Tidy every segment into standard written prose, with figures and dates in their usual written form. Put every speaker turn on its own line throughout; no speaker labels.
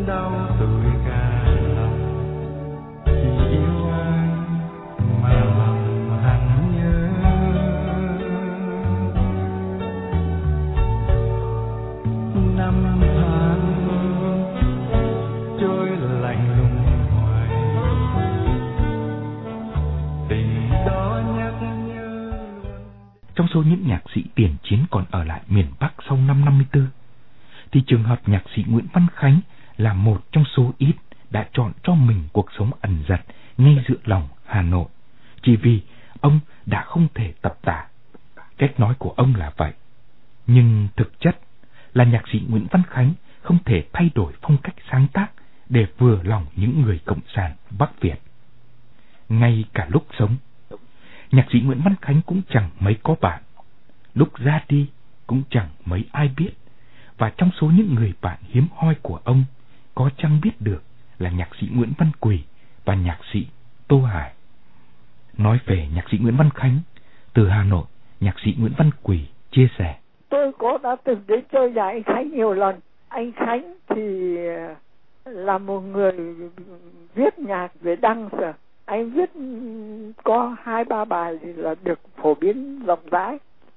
đau tôi cả lòng, chỉ yêu anh mà lòng hằng nhớ. Năm tháng trôi lạnh lùng hoài, tình đó nhắc nhớ luôn.
Trong số những nhạc sĩ tiền chiến còn ở lại miền Bắc sau năm 54, thì trường hợp nhạc sĩ Nguyễn Văn Khánh là một trong số ít đã chọn cho mình cuộc sống ẩn dật ngay giữa lòng Hà Nội, chỉ vì ông đã không thể tập tả. Cách nói của ông là vậy, nhưng thực chất là nhạc sĩ Nguyễn Văn Khánh không thể thay đổi phong cách sáng tác để vừa lòng những người cộng sản Bắc Việt. Ngay cả lúc sống, nhạc sĩ Nguyễn Văn Khánh cũng chẳng mấy có bạn, lúc ra đi cũng chẳng mấy ai biết. Và trong số những người bạn hiếm hoi của ông, có chăng biết được là nhạc sĩ Nguyễn Văn Quỳ và nhạc sĩ Tô Hải. Nói về nhạc sĩ Nguyễn Văn Khánh, từ Hà Nội, nhạc sĩ Nguyễn Văn Quỳ chia sẻ:
Tôi đã từng đến chơi nhà anh Khánh nhiều lần. Anh Khánh thì là một người viết nhạc về đăng sở. Anh viết có 2-3 bài thì là được phổ biến rộng rãi.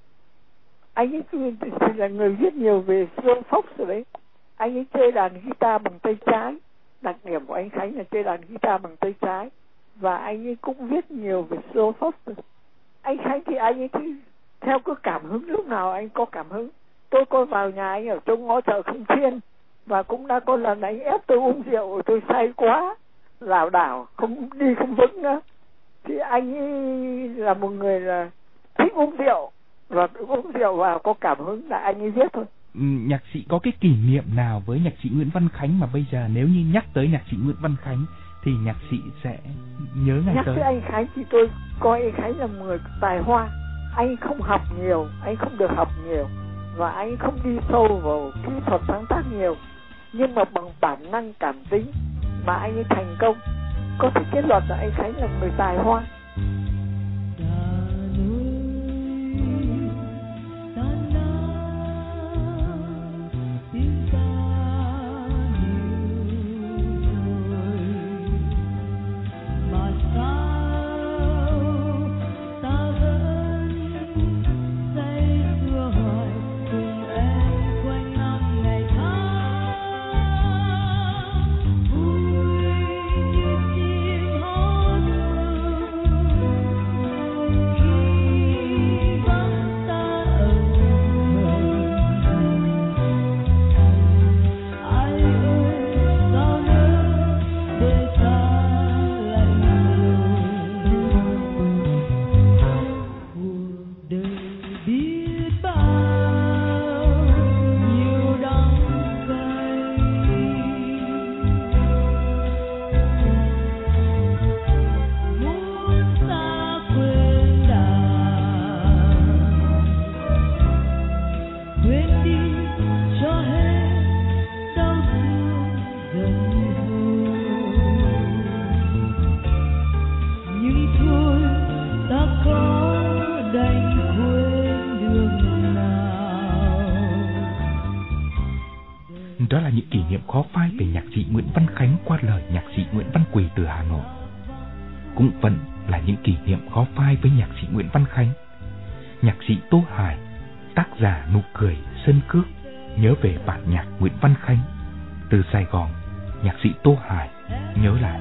Anh ấy thì là người viết nhiều về slow fox rồi đấy. Anh ấy chơi đàn guitar bằng tay trái. Đặc điểm của anh Khánh là chơi đàn guitar bằng tay trái. Và anh ấy cũng viết nhiều về slow fox. Anh Khánh thì anh ấy cứ theo cái cảm hứng, lúc nào anh có cảm hứng. Tôi có vào nhà anh ở trong ngõ chợ Khâm Thiên, và cũng đã có lần anh ép tôi uống rượu, tôi say quá, lảo đảo, không đi không vững nữa. Thì anh ấy là một người là thích uống rượu, và uống rượu vào có cảm hứng là anh ấy viết thôi.
Nhạc sĩ có cái kỷ niệm nào với nhạc sĩ Nguyễn Văn Khánh mà bây giờ nếu như nhắc tới nhạc sĩ Nguyễn Văn Khánh thì nhạc sĩ sẽ nhớ ngay
nhắc
tới?
Nhắc tới anh Khánh thì tôi coi anh Khánh là một người tài hoa. Anh không học nhiều, anh không được học nhiều, và anh không đi sâu vào kỹ thuật sáng tác nhiều, nhưng mà bằng bản năng cảm tính mà anh ấy thành công. Có thể kết luận là anh Khánh là một người tài hoa.
Đó là những kỷ niệm khó phai về nhạc sĩ Nguyễn Văn Khánh qua lời nhạc sĩ Nguyễn Văn Quỳ từ Hà Nội. Cũng vẫn là những kỷ niệm khó phai với nhạc sĩ Nguyễn Văn Khánh. Nhạc sĩ Tô Hải, tác giả Nụ Cười Sân Cước, nhớ về bản nhạc Nguyễn Văn Khánh. Từ Sài Gòn, nhạc sĩ Tô Hải nhớ lại: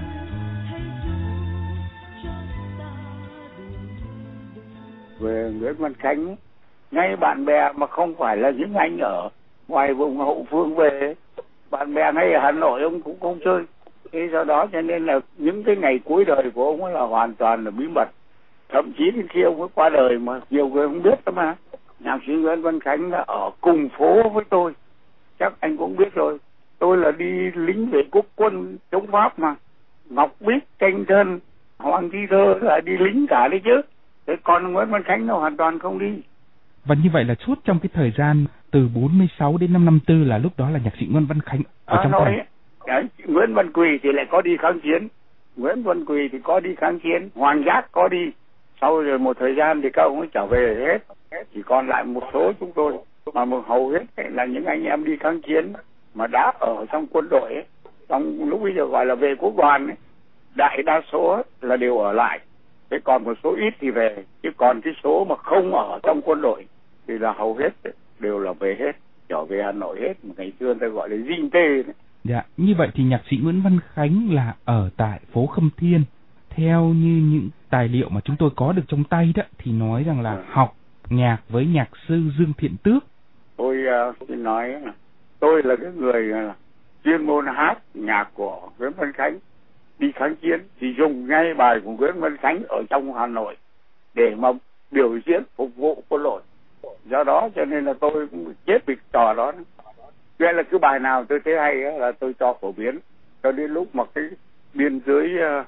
về Nguyễn Văn Khánh, ngay bạn bè mà không phải là những anh ở ngoài vùng hậu phương về, bạn bè ngay ở Hà Nội ông cũng không chơi. Thế do đó cho nên là những cái ngày cuối đời của ông ấy là hoàn toàn là bí mật. Thậm chí đến khi ông ấy qua đời mà nhiều người không biết đó mà. Nhạc sĩ Nguyễn Văn Khánh là ở cùng phố với tôi, chắc anh cũng biết rồi. Tôi là đi lính vệ quốc quân chống Pháp mà. Ngọc Bích, Tranh Thân, Hoàng Thi Thơ là đi lính cả đấy chứ. Thế còn Nguyễn Văn Khánh nó hoàn toàn không đi.
Và như vậy là suốt trong cái thời gian từ 46 đến năm 54 là lúc đó là nhạc sĩ Nguyễn Văn Khánh ở trong thành.
Đấy, Nguyễn Văn Quỳ thì lại có đi kháng chiến. Nguyễn Văn Quỳ thì có đi kháng chiến, Hoàng Giác có đi. Sau rồi một thời gian thì các ông ấy trở về hết. Chỉ còn lại một số chúng tôi, mà hầu hết là những anh em đi kháng chiến mà đã ở trong quân đội ấy. trong lúc bây giờ gọi là về quốc đoàn ấy, đại đa số là đều ở lại. Thế còn một số ít thì về, chứ còn cái số mà không ở trong quân đội thì là hầu hết đều là về hết, trở về Hà Nội hết. Ngày xưa ta gọi là dinh tê đấy.
Dạ, như vậy thì nhạc sĩ Nguyễn Văn Khánh là ở tại phố Khâm Thiên. Theo như những tài liệu mà chúng tôi có được trong tay đó, thì nói rằng là học nhạc với nhạc sư Dương Thiện Tước.
Tôi xin nói là tôi là cái người chuyên môn hát nhạc của Nguyễn Văn Khánh. Đi kháng chiến thì dùng ngay bài của Nguyễn Văn Khánh ở trong Hà Nội để mà biểu diễn phục vụ quân đội. Do đó cho nên là tôi cũng chết vì trò đó. Vậy là cứ bài nào tôi thấy hay là tôi cho phổ biến. Cho đến lúc mà cái biên giới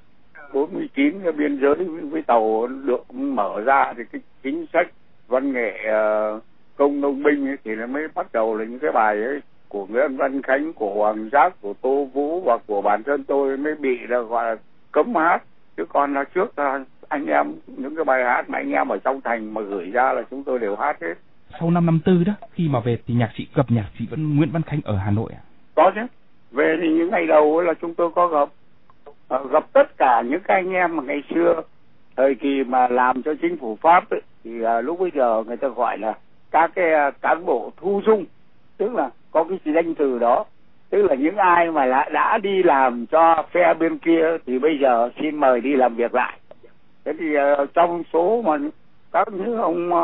49, cái biên giới với tàu được mở ra thì cái chính sách văn nghệ công nông binh ấy, thì nó mới bắt đầu là những cái bài ấy của Nguyễn Văn Khánh, của Hoàng Giác, của Tô Vũ và của bản thân tôi mới bị là gọi là cấm hát. Chứ còn là trước anh em những cái bài hát mà anh em ở trong thành mà gửi ra là chúng tôi đều hát hết.
Sau năm 54 đó, khi mà về thì nhạc sĩ gặp nhạc sĩ Nguyễn Văn Khánh ở Hà Nội à?
Có chứ. Về thì những ngày đầu là chúng tôi có gặp tất cả những cái anh em mà ngày xưa thời kỳ mà làm cho chính phủ Pháp ấy, thì lúc bây giờ người ta gọi là các cái cán bộ thu dung, tức là có cái danh từ đó, tức là những ai mà đã đi làm cho phe bên kia thì bây giờ xin mời đi làm việc lại. Thế thì trong số mà các những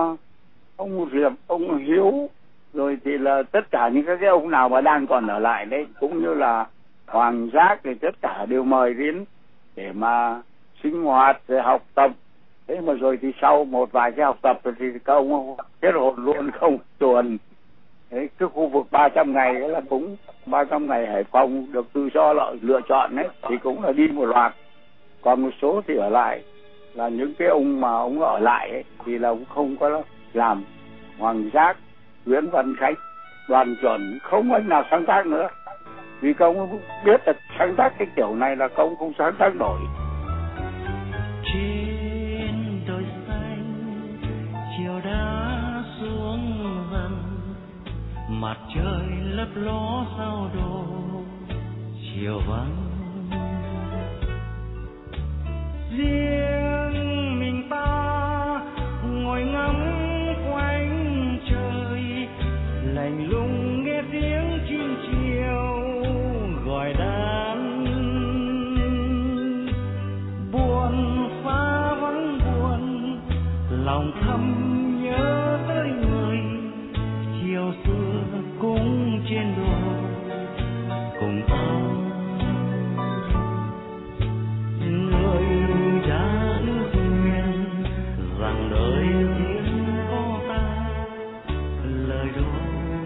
ông Diệp, ông Hiếu, rồi thì là tất cả những cái ông nào mà đang còn ở lại đấy, cũng như là Hoàng Giác thì tất cả đều mời đến để mà sinh hoạt rồi học tập. Thế mà rồi thì sau một vài cái học tập thì các ông kết hôn luôn không tuần. Đấy, cái khu vực 300 ngày ấy là cũng 300 ngày Hải Phòng được tự do lựa chọn đấy thì cũng là đi một loạt. Còn một số thì ở lại là những cái ông mà ông ở lại ấy, thì là cũng không có làm. Hoàng Giác, Nguyễn Văn Khánh, Đoàn Chuẩn, không anh nào sáng tác nữa. Vì các ông biết là sáng tác cái kiểu này là các ông không sáng tác nổi.
Trên đồi xanh chiều đã xuống dần, mặt trời lấp ló sao đồ chiều vắng. Riêng mình ta ngồi ngắm quanh trời, lạnh lùng nghe tiếng chim chiều gọi đàn. Buồn xa vắng buồn, lòng thầm nhớ tới người chiều xưa cũng trên đồi cùng ta. Người đã ước nguyện rằng đời riêng có ta, lời đó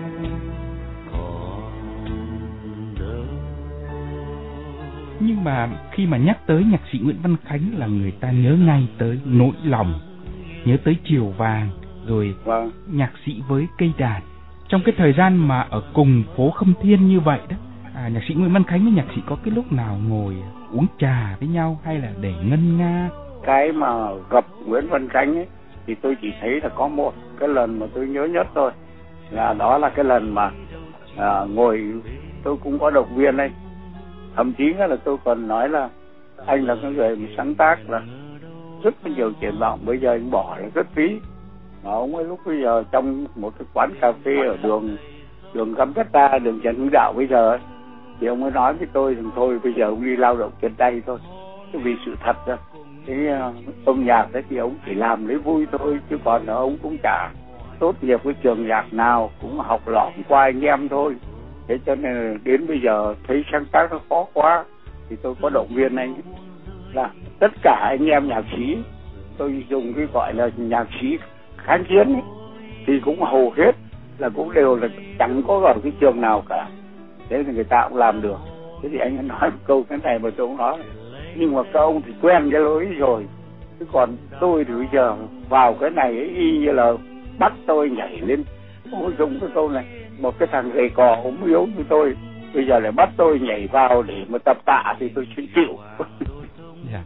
còn đâu.
Nhưng mà khi mà nhắc tới nhạc sĩ Nguyễn Văn Khánh là người ta nhớ ngay tới nỗi lòng, nhớ tới chiều vàng, rồi nhạc sĩ với cây đàn. Trong cái thời gian mà ở cùng phố Khâm Thiên như vậy đó, nhạc sĩ Nguyễn Văn Khánh với nhạc sĩ có cái lúc nào ngồi uống trà với nhau hay là để ngân nga?
Cái mà gặp Nguyễn Văn Khánh ấy, thì tôi chỉ thấy là có một cái lần mà tôi nhớ nhất thôi, là đó là cái lần mà ngồi tôi cũng có động viên anh. Thậm chí là tôi còn nói là anh là cái người mà sáng tác là rất là nhiều triển vọng, bây giờ anh bỏ là rất phí. Mà ông ấy lúc bây giờ trong một cái quán cà phê ở đường Gambetta, đường Trần Hưng Đạo bây giờ ấy, thì ông ấy nói với tôi rằng thôi bây giờ ông đi lao động trên tay thôi. Vì sự thật đó, cái âm nhạc đấy thì ông chỉ làm lấy vui thôi, chứ còn ông cũng chả tốt nghiệp cái trường nhạc nào, cũng học lỏm qua anh em thôi. Thế cho nên đến bây giờ thấy sáng tác nó khó quá thì tôi có động viên anh là tất cả anh em nhạc sĩ, tôi dùng cái gọi là nhạc sĩ kháng chiến ấy, thì cũng hầu hết là cũng đều là chẳng có ở cái trường nào cả. Thế thì người ta cũng làm được. Thế thì anh nói một câu cái này mà tôi cũng nói, nhưng mà các ông thì quen cái lối rồi, chứ còn tôi thì bây giờ vào cái này ấy, y như là bắt tôi nhảy lên. Ông dùng cái câu này, một cái thằng gầy cò ốm yếu như tôi bây giờ lại bắt tôi nhảy vào để mà tập tạ thì tôi sẽ chịu.
Yeah.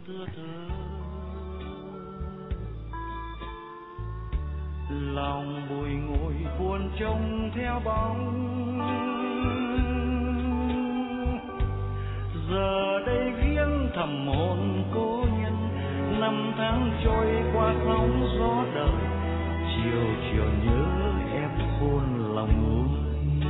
Lòng bùi ngùi buồn trông theo bóng, một cố nhân. Năm tháng trôi qua sóng gió đời, chiều chiều nhớ em khôn lòng ơi.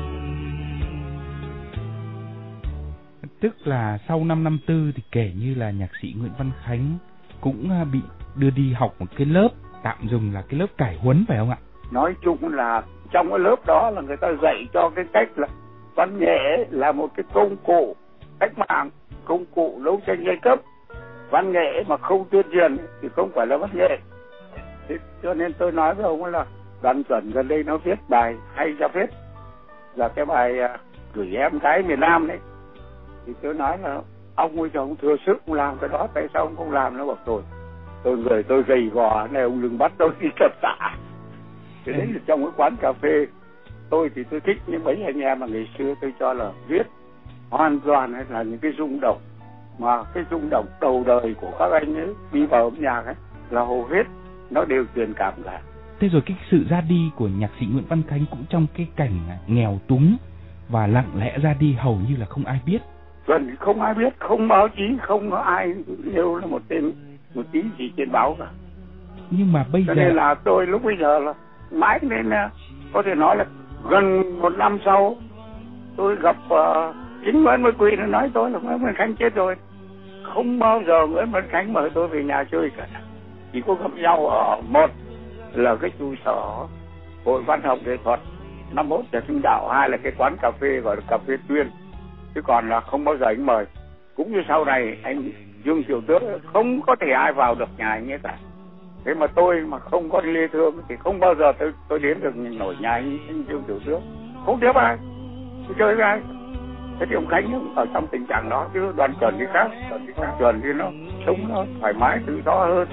Tức là sau năm 54 thì kể như là nhạc sĩ Nguyễn Văn Khánh cũng bị đưa đi học một cái lớp, tạm dùng là cái lớp cải huấn phải không ạ?
Nói chung là trong cái lớp đó là người ta dạy cho cái cách là văn nghệ là một cái công cụ cách mạng, công cụ đấu tranh giai cấp. Văn nghệ mà không tuyên truyền thì không phải là văn nghệ. Thế cho nên tôi nói với ông là Đoàn Chuẩn gần đây nó viết bài hay ra phết, là cái bài gửi em gái miền Nam đấy. Thì tôi nói là ông ơi, ông thừa sức ông làm cái đó, tại sao ông không làm? Nó bảo tôi gầy gò này, ông đừng bắt tôi đi tập tạ. Thế đấy là trong cái quán cà phê. Tôi thì tôi thích những mấy anh em mà ngày xưa tôi cho là viết hoàn toàn là những cái rung động, mà cái rung động đầu đời của các anh ấy đi vào âm nhạc ấy là hầu hết nó đều truyền cảm cả.
Thế rồi cái sự ra đi của nhạc sĩ Nguyễn Văn Khánh cũng trong cái cảnh nghèo túng và lặng lẽ ra đi, hầu như là không ai biết.
Gần không ai biết, không báo chí, không có ai nêu là một tí gì trên báo cả.
Nhưng mà bây
cho
giờ
nên là tôi lúc bây giờ là mãi nên có thể nói là gần một năm sau tôi gặp chính Nguyễn Văn Quý, nó nói tôi là Nguyễn Văn Khánh chết rồi. Không bao giờ Nguyễn Văn Khánh mời tôi về nhà chơi cả, chỉ có gặp nhau ở một là cái trụ sở Hội Văn học Nghệ thuật 51 Trần Hưng Đạo, hai là cái quán cà phê gọi là cà phê Tuyên, chứ còn là không bao giờ anh mời. Cũng như sau này anh Dương Triệu Tước không có thể ai vào được nhà anh ấy cả. Thế mà tôi mà không có Lê Thương thì không bao giờ tôi đến được nổi nhà anh Dương Triệu Tước, không tiếp ai, tôi chơi với ai. Thế thì ông Khánh ở trong tình trạng đó, chứ Đoàn Chuẩn thì khác. Đoàn Chuẩn thì nó sống nó thoải mái tự do hơn.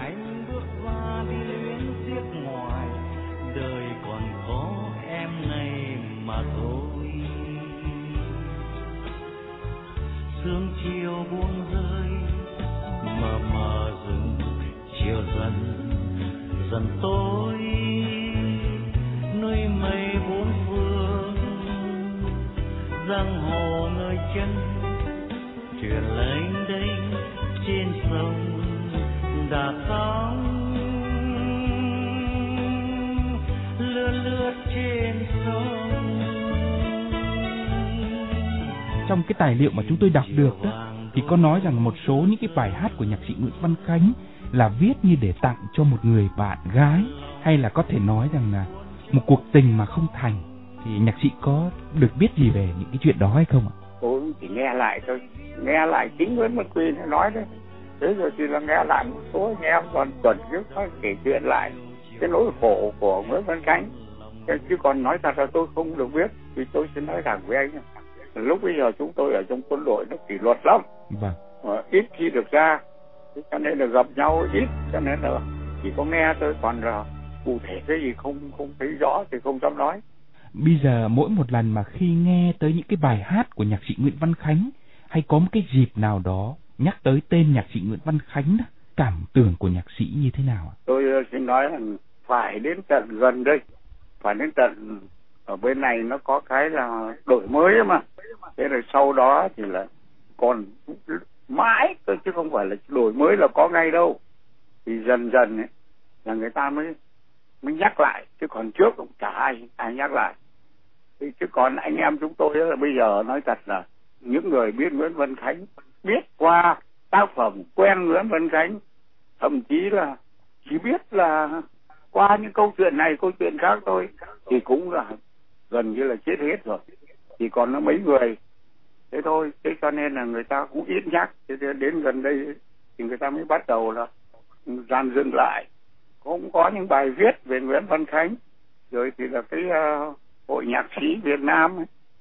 Đời còn có em này mà thôi. Sương chiều buông rơi mờ mờ rừng, chiều dần dần tối, núi mây bốn phương, giang hồ nơi chân thuyền lênh đênh trên sông đã sóng lướt trên sông.
Trong cái tài liệu mà chúng tôi đọc được đó, thì có nói rằng một số những cái bài hát của nhạc sĩ Nguyễn Văn Khánh là viết như để tặng cho một người bạn gái, hay là có thể nói rằng là một cuộc tình mà không thành. Thì nhạc sĩ có được biết gì về những cái chuyện đó hay không ạ?
Tôi chỉ nghe lại thôi, nghe lại chính Nguyễn Văn Quý nói đấy. Thế rồi thì là nghe lại một số anh em còn Chuẩn trước nó kể chuyện lại cái nỗi khổ của Nguyễn Văn Khánh. Chứ còn nói thật là tôi không được biết, vì tôi xin nói thẳng với anh, lúc bây giờ chúng tôi ở trong quân đội nó kỷ luật lắm, ít khi được ra, cho nên là gặp nhau ít, cho nên là chỉ có nghe thôi, còn là cụ thể cái gì không thấy rõ thì không dám nói.
Bây giờ mỗi một lần mà khi nghe tới những cái bài hát của nhạc sĩ Nguyễn Văn Khánh, hay có một cái dịp nào đó nhắc tới tên nhạc sĩ Nguyễn Văn Khánh đó, cảm tưởng của nhạc sĩ như thế nào ạ?
Tôi xin nói là phải đến tận gần đây, phải đến tận ở bên này nó có cái là đổi mới mà. Thế rồi sau đó thì là còn mãi thôi, chứ không phải là đổi mới là có ngay đâu. Thì dần dần ấy, là người ta mới nhắc lại, chứ còn trước cũng chả ai nhắc lại. Thì chứ còn anh em chúng tôi là bây giờ nói thật là những người biết Nguyễn Văn Khánh, biết qua tác phẩm, quen Nguyễn Văn Khánh, thậm chí là chỉ biết là qua những câu chuyện này câu chuyện khác thôi, thì cũng là gần như là chết hết rồi, chỉ còn nó mấy người thế thôi. Thế cho nên là người ta cũng ít nhắc. Thế đến gần đây thì người ta mới bắt đầu là dàn dựng lại, cũng có những bài viết về Nguyễn Văn Khánh. Rồi thì là cái Hội Nhạc sĩ Việt Nam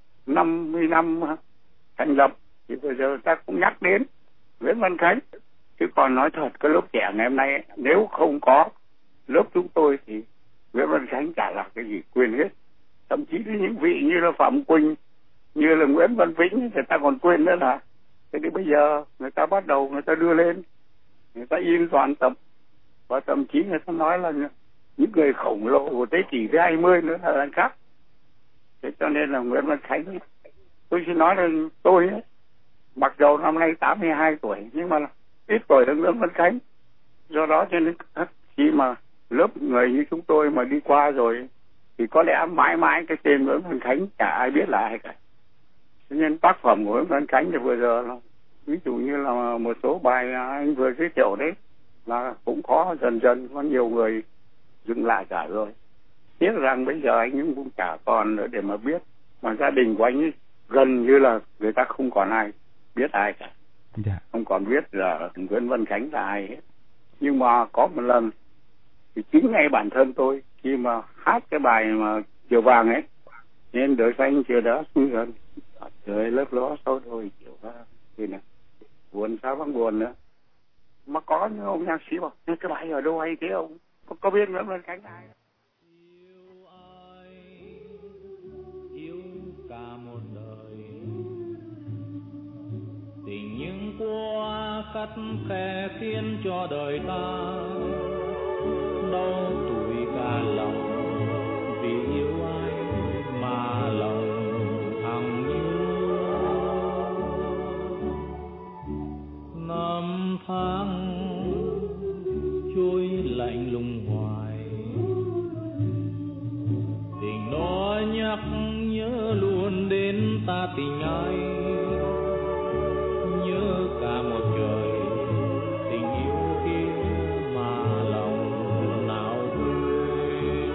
50 năm thành lập thì bây giờ ta cũng nhắc đến Nguyễn Văn Khánh. Chứ còn nói thật, cái lớp trẻ ngày hôm nay nếu không có lớp chúng tôi thì Nguyễn Văn Khánh chả là cái gì, quên hết. Thậm chí những vị như là Phạm Quỳnh, như là Nguyễn Văn Vĩnh, người ta còn quên nữa là. Thế thì bây giờ người ta bắt đầu người ta đưa lên, người ta in toàn tập, và thậm chí người ta nói là những người khổng lồ của thế kỷ thứ 20 nữa là khác. Thế cho nên là Nguyễn Văn Khánh, tôi xin nói là tôi ấy, mặc dù năm nay 82 tuổi nhưng mà ít tuổi hơn Nguyễn Văn Khánh. Do đó cho nên khi mà lớp người như chúng tôi mà đi qua rồi thì có lẽ mãi mãi cái tên Nguyễn Văn Khánh chả ai biết là ai cả. Cho nên tác phẩm của Nguyễn Văn Khánh thì vừa giờ là ví dụ như là một số bài anh vừa giới thiệu đấy là cũng có dần dần có nhiều người dừng lại cả rồi. Tiếc rằng bây giờ anh cũng chả còn nữa để mà biết, mà gia đình của anh ấy gần như là người ta không còn ai biết ai cả.
Dạ.
Không còn biết là Nguyễn Văn Khánh là ai hết. Nhưng mà có một lần thì chính ngay bản thân tôi khi mà hát cái bài mà Chiều Vàng ấy, nên đời xanh chiều đó xuống gần trời lớp ló sâu đôi chiều vàng thì này buồn sao vắng buồn nữa, mà có những ông nhạc sĩ bảo cái bài ở đâu hay thế ông có biết Nguyễn Văn Khánh ai?
Yêu cả một đời tình những qua khắt khe khiến cho đời ta đau tủi cả lòng, vì yêu ai mà lòng hằng như năm tháng trôi lạnh lùng hoài, tình đó nhắc nhớ luôn đến ta tình ai, nhớ cả một trời tình yêu kia mà lòng nào quên.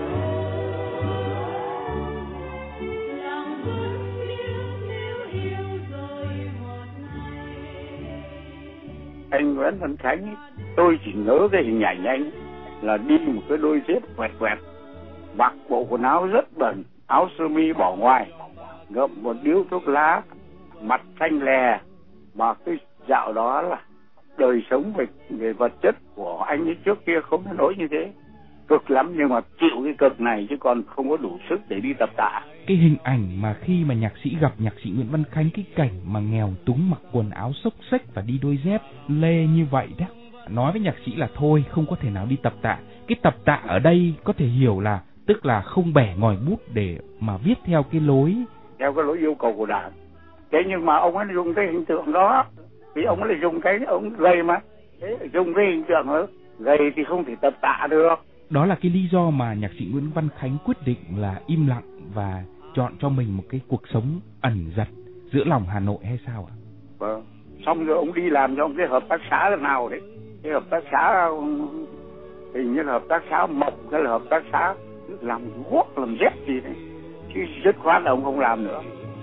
Lòng vẫn níu yêu rồi một ngày.
Anh Nguyễn Văn Khánh, tôi chỉ nhớ cái hình ảnh anh là đi một cái đôi dép quẹt quẹt, mặc bộ quần áo rất bẩn, áo sơ mi bỏ ngoài, ngậm một điếu thuốc lá, mặt xanh lè. Mà cái dạo đó là đời sống về vật chất của anh ấy trước kia không đến nỗi như thế, cực lắm, nhưng mà chịu cái cực này chứ còn không có đủ sức để đi tập tạ.
Cái hình ảnh mà khi mà nhạc sĩ gặp nhạc sĩ Nguyễn Văn Khánh, cái cảnh mà nghèo túng mặc quần áo xốc xếch và đi đôi dép lê như vậy đó, nói với nhạc sĩ là thôi không có thể nào đi tập tạ. Cái tập tạ ở đây có thể hiểu là tức là không bẻ ngòi bút để mà viết theo cái lối
yêu cầu của Đảng. Thế nhưng mà ông ấy dùng cái hình tượng đó, thì ông ấy lại dùng cái ông gầy mà, thế dùng cái hình tượng đó, gầy thì không thể tập tạ được.
Đó là cái lý do mà nhạc sĩ Nguyễn Văn Khánh quyết định là im lặng và chọn cho mình một cái cuộc sống ẩn dật giữa lòng Hà Nội hay sao ạ?
Vâng. Xong rồi ông đi làm cho ông cái hợp tác xã là nào đấy, cái hợp tác xã hình như là hợp tác xã Mộc hay là hợp tác xã làm guốc làm dép gì đấy, chứ dứt khoát là ông không làm nữa.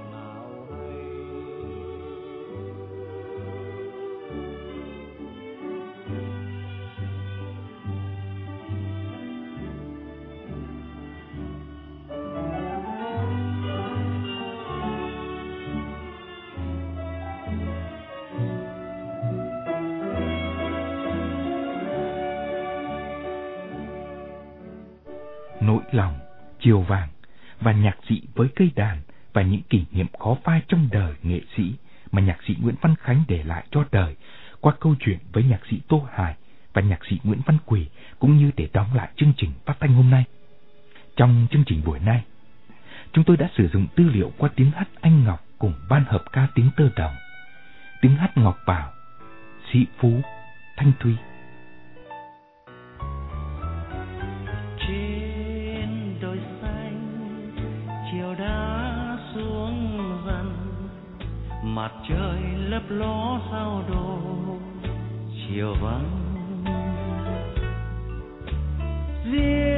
Nỗi lòng, Chiều Vàng và nhạc sĩ với cây đàn và những kỷ niệm khó phai trong đời nghệ sĩ mà nhạc sĩ Nguyễn Văn Khánh để lại cho đời qua câu chuyện với nhạc sĩ Tô Hải và nhạc sĩ Nguyễn Văn Quỳ, cũng như để đóng lại chương trình phát thanh hôm nay. Trong chương trình buổi nay, chúng tôi đã sử dụng tư liệu qua tiếng hát Anh Ngọc cùng ban hợp ca tiếng Tơ Đồng, tiếng hát Ngọc Bảo, Sĩ Phú, Thanh Thúy.
Trên đồi xanh chiều đã xuống dần, mặt trời lấp ló sao đồ chiều vắng.